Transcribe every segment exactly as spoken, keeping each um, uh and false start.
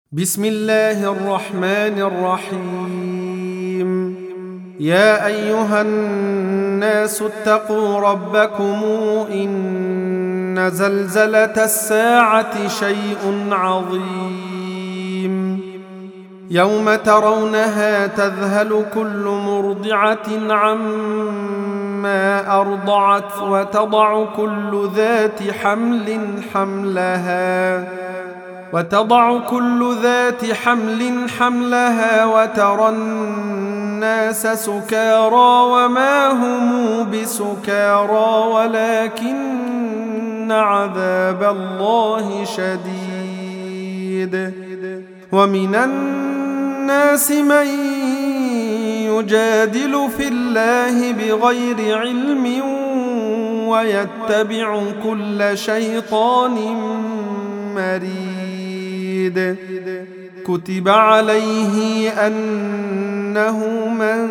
بسم الله الرحمن الرحيم. يا أيها الناس اتقوا ربكم إن زلزلة الساعة شيء عظيم يوم ترونها تذهل كل مرضعة عما أرضعت وتضع كل ذات حمل حملها وتضع كل ذات حمل حملها وترى الناس سكارى وما هم بسكارى ولكن عذاب الله شديد. ومن الناس من يجادل في الله بغير علم ويتبع كل شيطان مريد. كتب عليه أنه من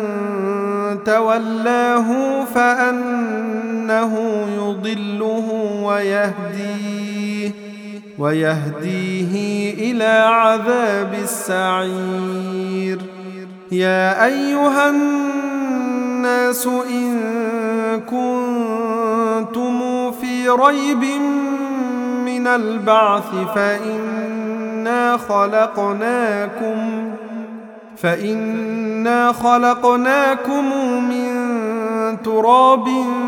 تولاه فأنه يضله ويهديه ويهديه إلى عذاب السعير. يا أيها الناس إن كنتم في ريب من البعث فإنا خلقناكم فإنا خلقناكم من تراب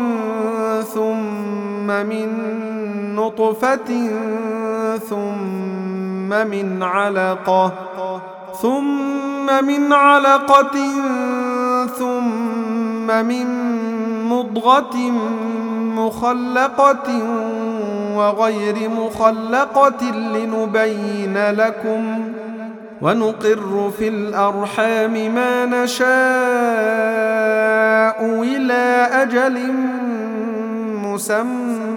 ثم من نطفة ثم من علقة ثم من علقة ثم من مضغة مخلقة وغير مخلقة لنبين لكم ونقر في الأرحام ما نشاء إلى أجل مسمى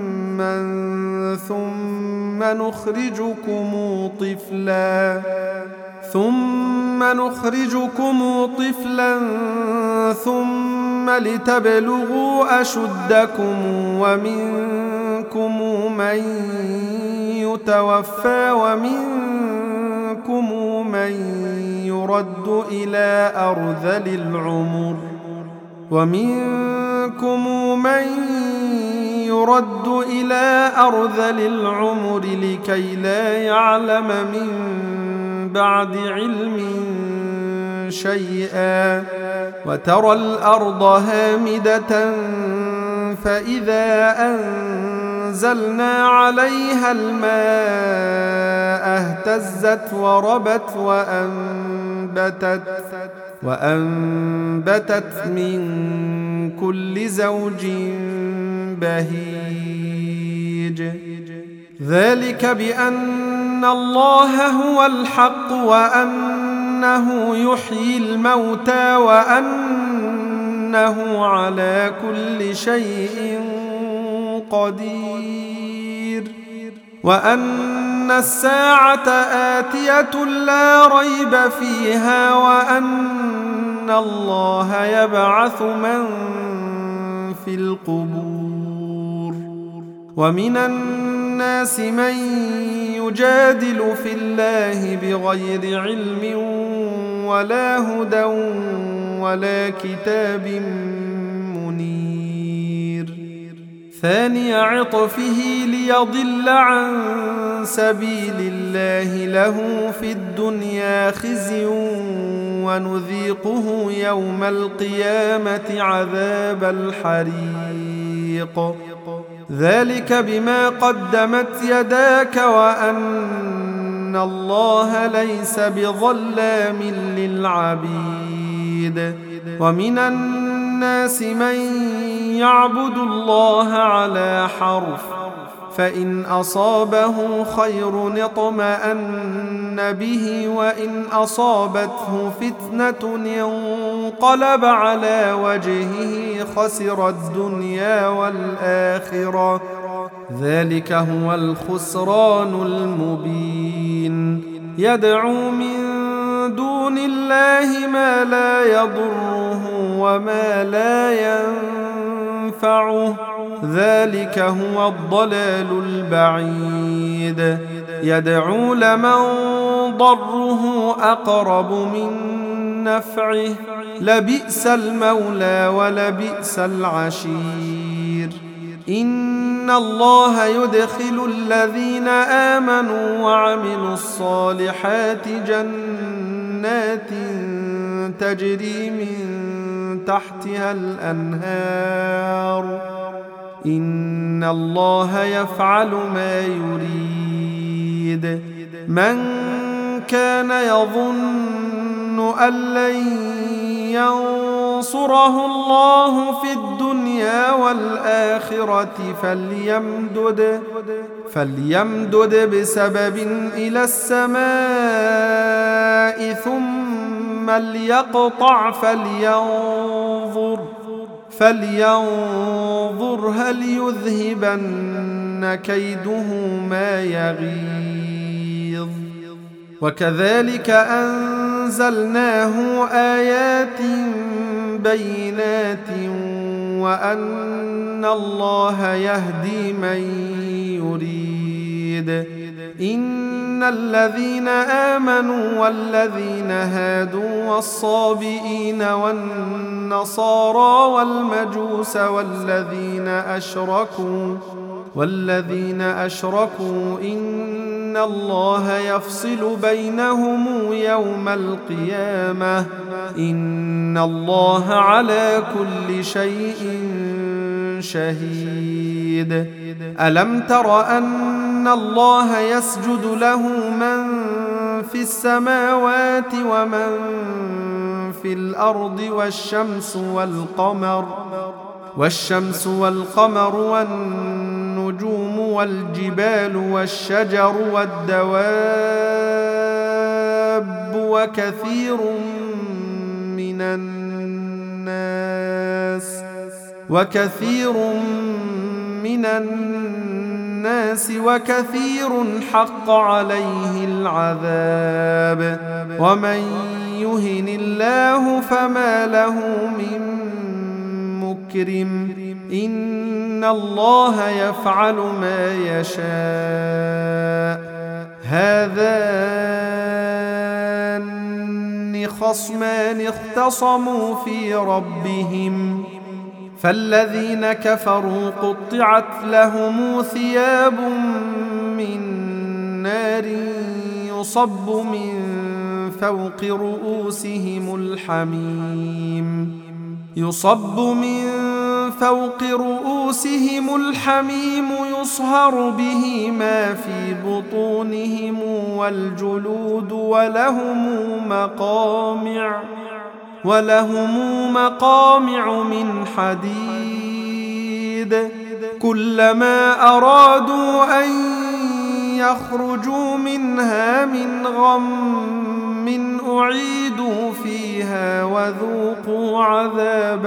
ثم نخرجكم طفلا ثم نخرجكم طفلا ثم لتبلغوا أشدكم ومنكم من يتوفى ومنكم من يرد إلى أرذل العمر ومنكم من يرد إلى أرذل العمر لكي لا يعلم من بعد علم شيئا. وترى الأرض هامدة فإذا أنزلنا عليها الماء اهتزت وربت وأنبتت وأنبتت من كل زوج بهيج. ذلك بأن الله هو الحق وأنه يحيي الموتى وأنه على كل شيء قدير وأن الساعة آتية لا ريب فيها وأن الله يبعث من في القبور. ومن الناس من يجادل في الله بغير علم ولا هدى ولا كتاب منير. ثاني عطفه ليضل عن سبيل الله له في الدنيا خزي ونذيقه يوم القيامة عذاب الحريق. ذلك بما قدمت يداك وأن الله ليس بظلام للعبيد. ومن الناس من يعبد الله على حرف فإن أصابه خير اطمأن به وإن أصابته فتنة انقلب على وجهه خسر الدنيا والآخرة ذلك هو الخسران المبين. يدعو من دون الله ما لا يضره وما لا ينفعه ذلك هو الضلال البعيد. يدعو لمن ضره أقرب من نفعه لبئس المولى ولبئس العشير إن الله يدخل الذين آمنوا وعملوا الصالحات جنات تجري من تحتها الأنهار إن الله يفعل ما يريد من كان يظن أن لن ينصره الله في الدنيا والآخرة فليمدد فليمدد بسبب إلى السماء ثم ليقطع فلينظر فلينظر هل يذهبن كيده ما يغيظ وكذلك أنزلناه آيات بينات وأن الله يهدي من يريد إن الذين آمنوا والذين هادوا والصابئين والنصارى والمجوس والذين أشركوا والذين أشركوا إن الله يفصل بينهم يوم القيامة إن الله على كل شيء شهيد ألم تر أن الله يسجد له من في السماوات ومن في الأرض والشمس والقمر والشمس والقمر والنجوم والجبال والشجر والدواب وكثير من الناس وكثير من الناس وكثير حق عليه العذاب ومن يهن الله فما له من مكرم إن الله يفعل ما يشاء هذان خصمان اختصموا في ربهم فالذين كفروا قطعت لهم ثياب من نار يصب من فوق رؤوسهم الحميم يصب من فوق رؤوسهم الحميم يصهر به ما في بطونهم والجلود ولهم مقامع ولهم مقامع من حديد كلما أرادوا أن يخرجوا منها من غم أعيدوا فيها وذوقوا عذاب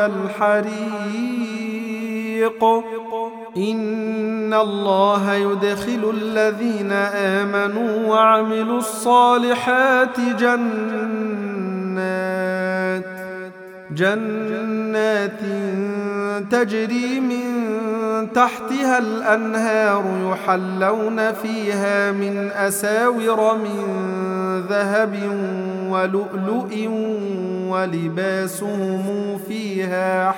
الحريق إن الله يدخل الذين آمنوا وعملوا الصالحات جنات جنات تجري من تحتها الأنهار يحلون فيها من أساور من ذهب ولؤلؤ ولباسهم فيها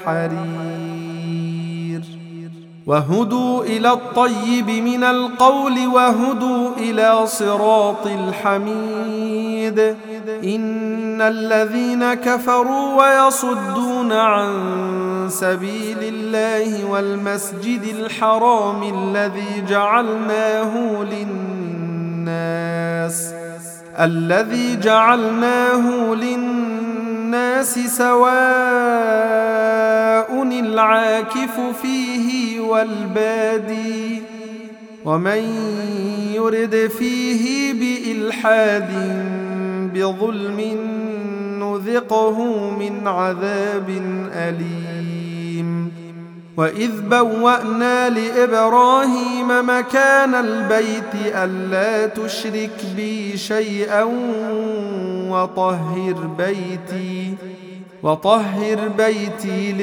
حرير وهدوا إلى الطيب من القول وهدوا إلى صراط الحميد إن الذين كفروا ويصدون عن سبيل الله والمسجد الحرام الذي جعلناه للناس الذي جعلناه للناس سواء العاكف فيه والبادي ومن يرد فيه بإلحاد بظلم نذقه من عذاب أليم وإذ بوأنا لإبراهيم مكان البيت ألا تشرك بي شيئا وطهر بيتي وطهر بيتي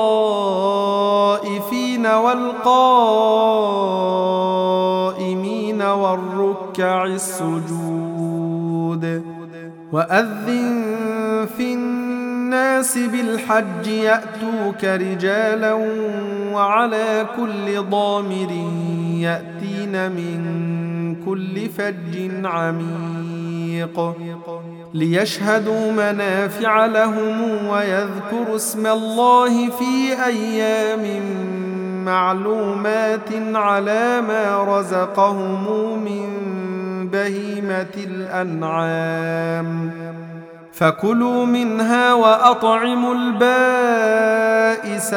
للطائفين والقائمين والركع السجود. وأذن في الناس بالحج يأتوك رجالا وعلى كل ضامر يأتين من كل فج عميق ليشهدوا منافع لهم ويذكروا اسم الله في أيام معلومات على ما رزقهم من بهيمة الأنعام فكلوا منها وأطعموا البائس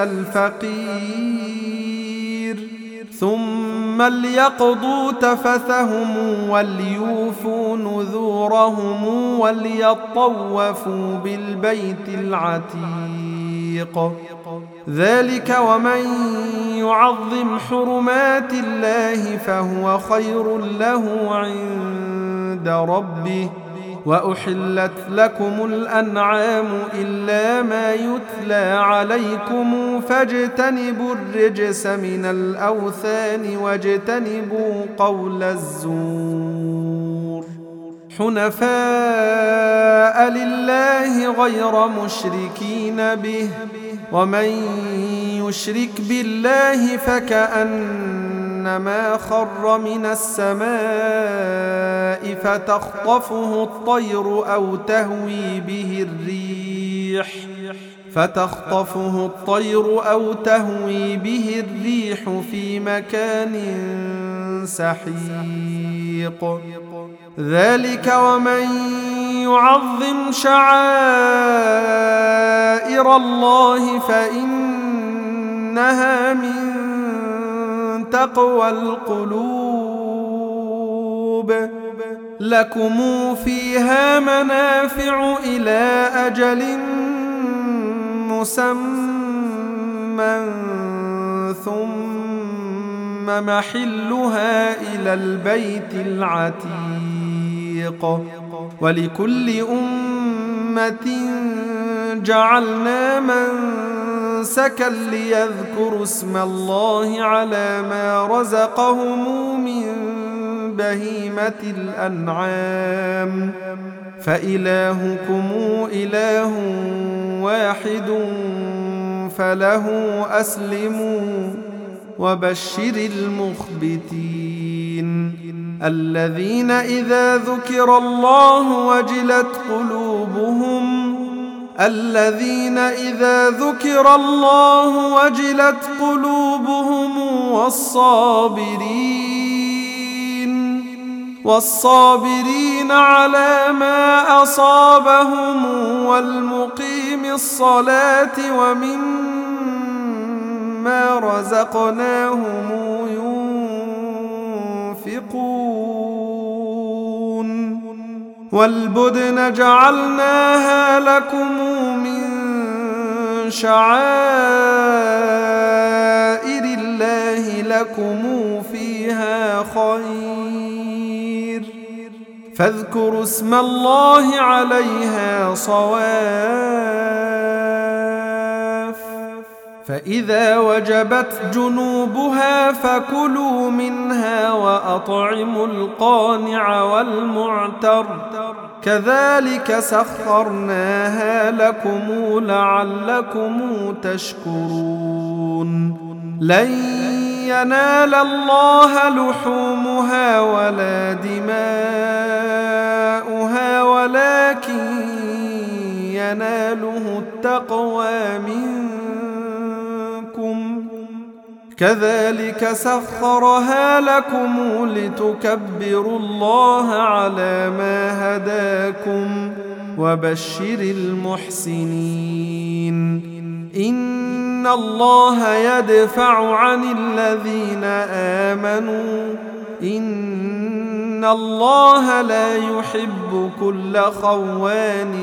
الفقير ثم ليقضوا تفثهم وليوفوا نذورهم وليطوفوا بالبيت العتيق. ذلك ومن يعظم حرمات الله فهو خير له عند ربه. وأحلت لكم الأنعام إلا ما يتلى عليكم فاجتنبوا الرجس من الأوثان واجتنبوا قول الزور حنفاء لله غير مشركين به ومن يشرك بالله فكأنما خر من السماء فتخطفه الطير أو تهوي به الريح فتخطفه الطير أو تهوي به الريح في مكان سحيق. ذلك ومن يعظم شعائر الله فإنها من تقوى القلوب. لكم فيها منافع إلى أجل مسمى ثم محلها إلى البيت العتيق. ولكل أمة جعلنا منسكا ليذكروا اسم الله على ما رزقهم من بهيمة الأنعام فإلهكم إله واحد فله أسلموا وبشر المخبتين الذين إذا ذكر الله وجلت قلوبهم الذين إذا ذكر الله وجلت قلوبهم والصابرين والصابرين على ما أصابهم والمقيم الصلاة ومما رزقناهم ينفقون. والبدن جعلناها لكم من شعائر الله لكم فيها خير فاذكروا اسم الله عليها صواف. فإذا وجبت جنوبها فكلوا منها وأطعموا القانع والمعتر كذلك سخرناها لكم لعلكم تشكرون. لن ينال الله لحومها ولا دماؤها ولكن يناله التقوى منكم كذلك سخرها لكم لتكبروا الله على ما هداكم وبشر المحسنين. إن الله يدفع عن الذين آمنوا إن الله لا يحب كل خوان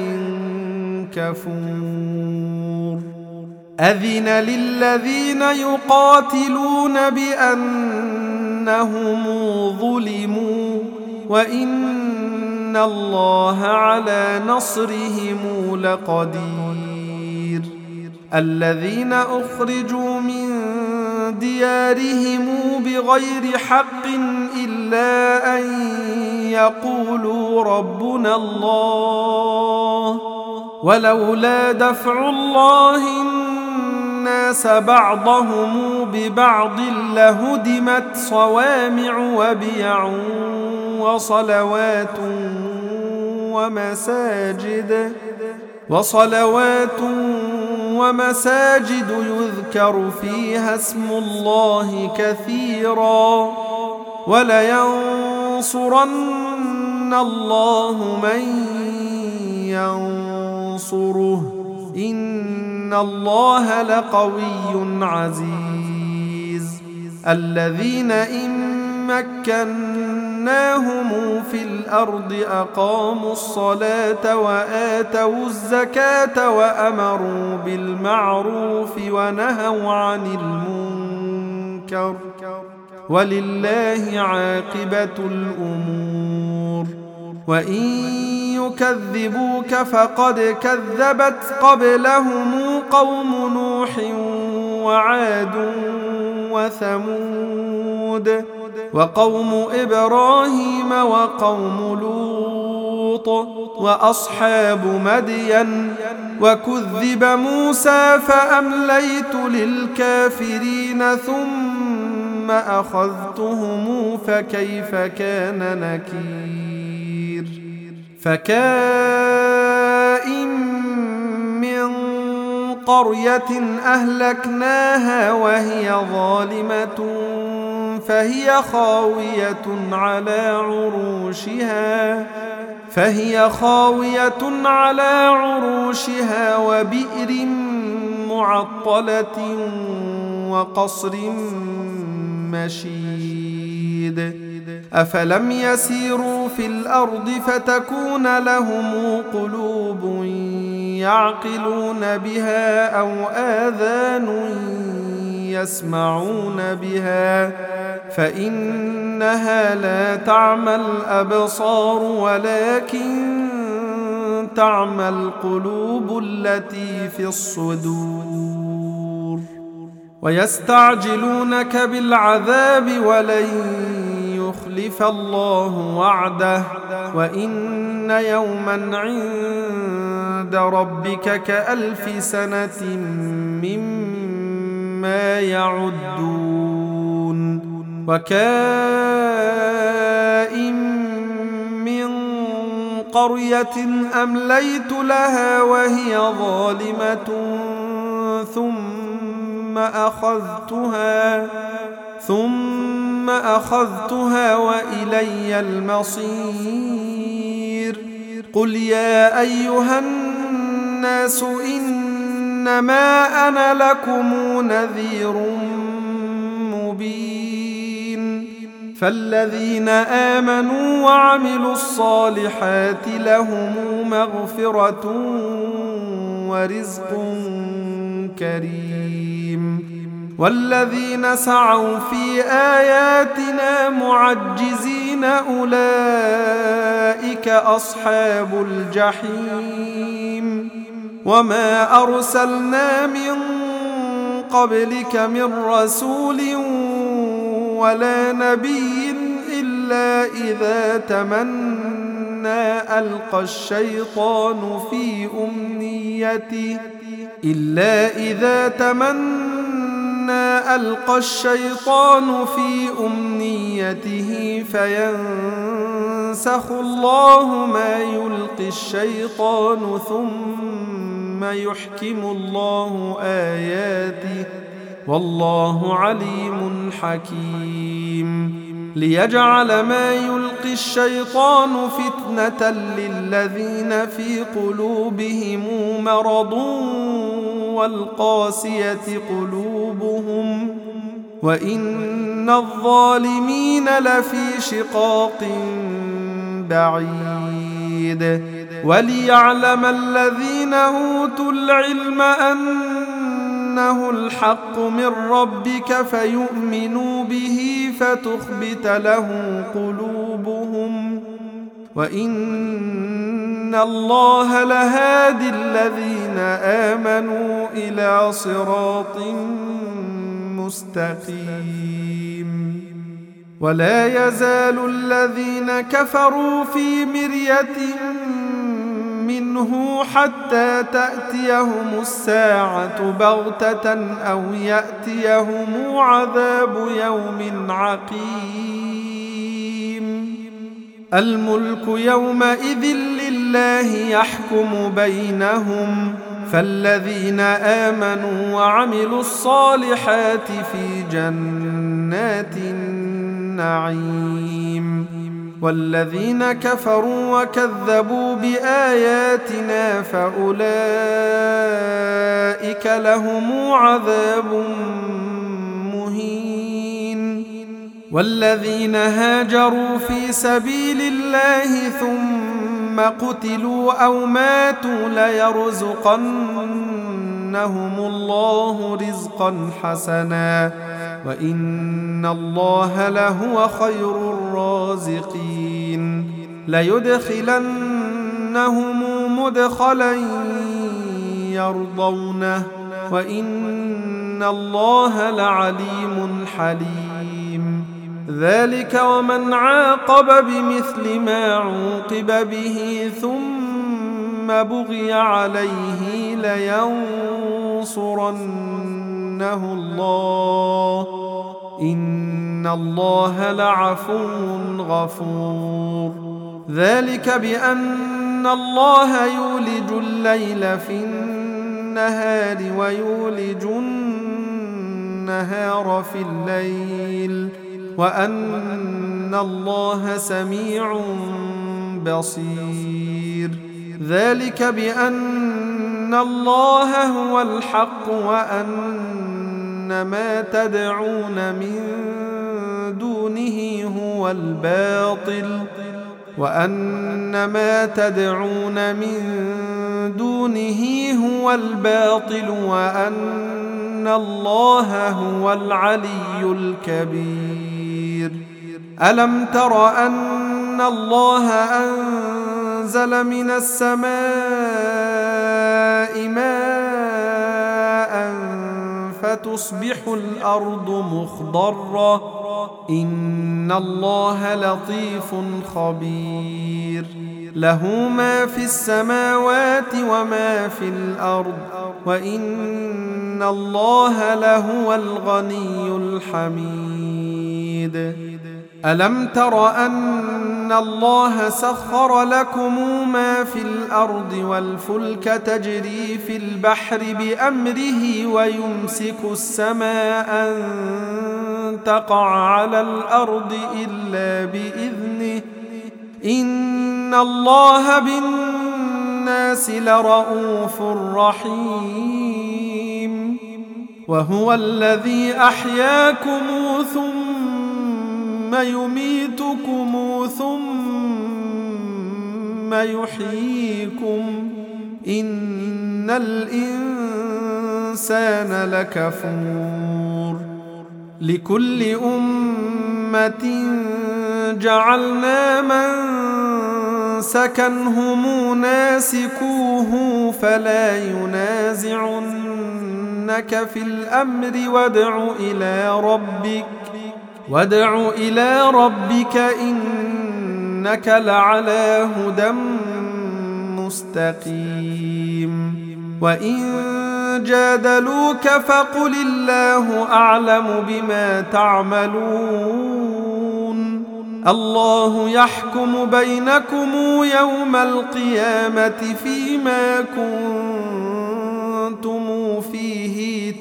كفور. أذن للذين يقاتلون بأنهم ظلموا وإن الله على نصرهم لقدير. الذين أخرجوا من ديارهم بغير حق إلا أن يقولوا ربنا الله ولولا دفع الله الناس بعضهم ببعض لهدمت صوامع وبيع وصلوات ومساجد وصلوات ومساجد يذكر فيها اسم الله كثيرا ولينصرن الله من ينصره إن الله لقوي عزيز الذين إن مكناهم في الأرض أقاموا الصلاة وآتوا الزكاة وأمروا بالمعروف ونهوا عن المنكر ولله عاقبة الأمور وإن يكذبوك فقد كذبت قبلهم قوم نوح وعاد وثمود وقوم إبراهيم وقوم لوط وأصحاب مدين وكذب موسى فأمليت للكافرين ثم أخذتهم فكيف كان نكير فكائن من قرية أهلكناها وهي ظالمة فهي خاوية على عروشها فهي خاوية على عروشها وبئر معطلة وقصر مشيد أفلم يسيروا في الأرض فتكون لهم قلوب يعقلون بها أو آذان يسمعون بها فإنها لا تعمى الأبصار ولكن تعمى القلوب التي في الصدور ويستعجلونك بالعذاب ولن يخلف الله وعده وإن يوما عند ربك كألف سنة مما يعدون وكائن من قرية أمليت لها وهي ظالمة ثم أخذتها ثم أخذتها وإلي المصير قل يا أيها الناس إنما أنا لكم نذير مبين فالذين آمنوا وعملوا الصالحات لهم مغفرة ورزق كريم والذين سعوا في آياتنا معجزين أولئك أصحاب الجحيم وما أرسلنا من قبلك من رسول ولا نبي إلا إذا تمنى ألقى الشيطان في أمنيته إلا إذا تمنى ألقى الشيطان في أمنيته فينسخ الله ما يلقي الشيطان ثم يحكم الله آياته والله عليم حكيم ليجعل ما يلقي الشيطان فتنة للذين في قلوبهم مرض والقاسية قلوبهم وإن الظالمين لفي شقاق بعيد وليعلم الذين أوتوا العلم أنه الحق من ربك فيؤمنوا به فتخبت له قلوبهم وإن الله لهادي الذين آمنوا إلى صراط مستقيم. ولا يزال الذين كفروا في مرية منه حتى تأتيهم الساعة بغتة أو يأتيهم عذاب يوم عقيم. الملك يومئذ لله يحكم بينهم، فالذين آمنوا وعملوا الصالحات في جنات النعيم، والذين كفروا وكذبوا بآياتنا فأولئك لهم عذاب مهين. والذين هاجروا في سبيل الله ثم قتلوا أو ماتوا ليرزقنهم الله رزقا حسنا وإن الله لهو خير الرازقين. ليدخلنهم مدخلا يرضونه وإن الله لعليم حليم. ذلك ومن عاقب بمثل ما عوقب به ثم بغي عليه لينصرنه الله إن الله لعفو غفور. ذلك بأن الله يولج الليل في النهار ويولج النهار في الليل وأن الله سميع بصير. ذلك بأن الله هو الحق وأن ما تدعون من دونه هو الباطل وأن ما تدعون من دونه هو الباطل وأن الله هو العلي الكبير. ألم تر أن الله أنزل من السماء ماء فتصبح الأرض مخضرة إن الله لطيف خبير. له ما في السماوات وما في الأرض وإن الله لهو الغني الحميد. ألم تر أن الله سخر لكم ما في الأرض والفلك تجري في البحر بأمره ويمسك السماء أن تقع على الأرض إلا بإذنه إن الله بالناس لرؤوف رحيم. وهو الذي أحياكم ثم يميتكم ثم يحييكم إن الإنسان لكفور. لكل أمة جعلنا منسكا هم ناسكوه فلا ينازعنك في الأمر وادع إلى ربك وادع إلى ربك إنك لعلى هدى مستقيم. وإن جادلوك فقل الله أعلم بما تعملون الله يحكم بينكم يوم القيامة فيما كنتم فيه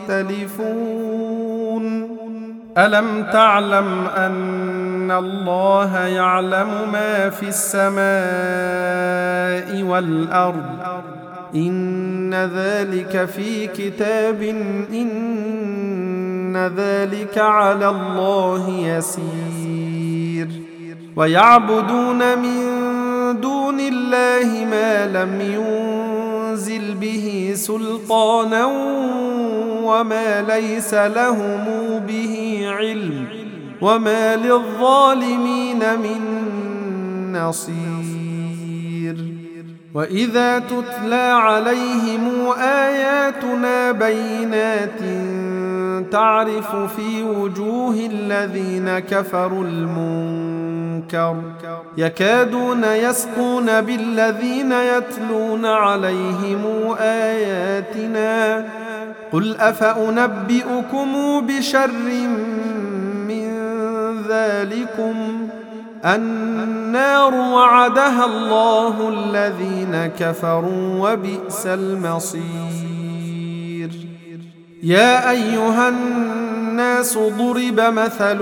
تختلفون. ألم تعلم أن الله يعلم ما في السماء والأرض إن ذلك في كتاب إن ذلك على الله يسير. ويعبدون من دون الله ما لم ينزل به سلطانا وما ليس لهم به علم وما للظالمين من نصير. وإذا تتلى عليهم آياتنا بينات تعرف في وجوه الذين كفروا المنكر يكادون يسقون بالذين يتلون عليهم آياتنا قل أفأنبئكم بشر من ذلكم النار وعدها الله الذين كفروا وبئس المصير. يا أيها الناس ضرب مثل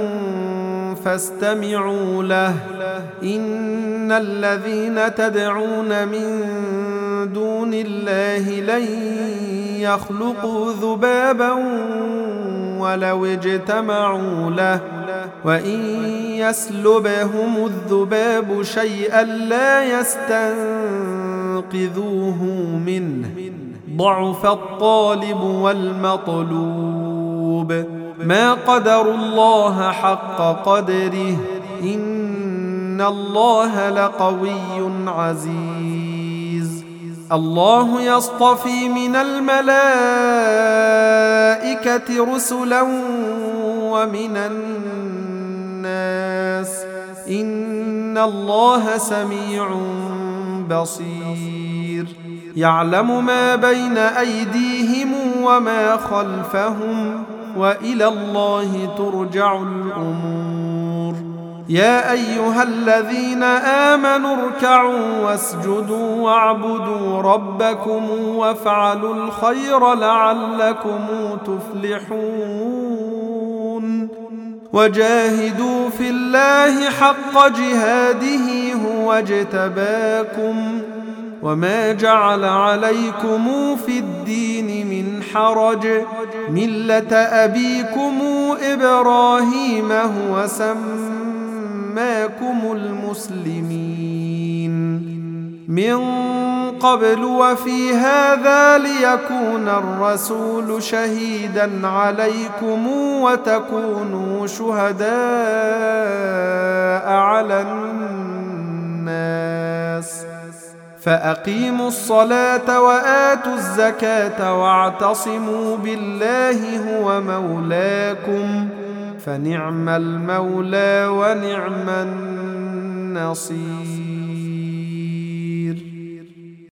فاستمعوا له إن الذين تدعون من دون الله لن يخلقوا ذبابا ولو اجتمعوا له وإن يسلبهم الذباب شيئا لا يستنقذوه منه ضعف الطالب والمطلوب ما قدروا الله حق قدره إن الله لقوي عزيز. الله يصطفي من الملائكة رسلا ومن الناس إن الله سميع بصير. يعلم ما بين أيديهم وما خلفهم وإلى الله ترجع الأمور. يا أيها الذين آمنوا اركعوا واسجدوا واعبدوا ربكم وافعلوا الخير لعلكم تفلحون. وجاهدوا في الله حق جهاده هو اجتباكم وما جعل عليكم في الدين من حرج ملة أبيكم إبراهيم هو سماكم المسلمين من قبل وفي هذا ليكون الرسول شهيدا عليكم وتكونوا شهداء على الناس فأقيموا الصلاة وآتوا الزكاة واعتصموا بالله هو مولاكم فنعم المولى ونعم النصير.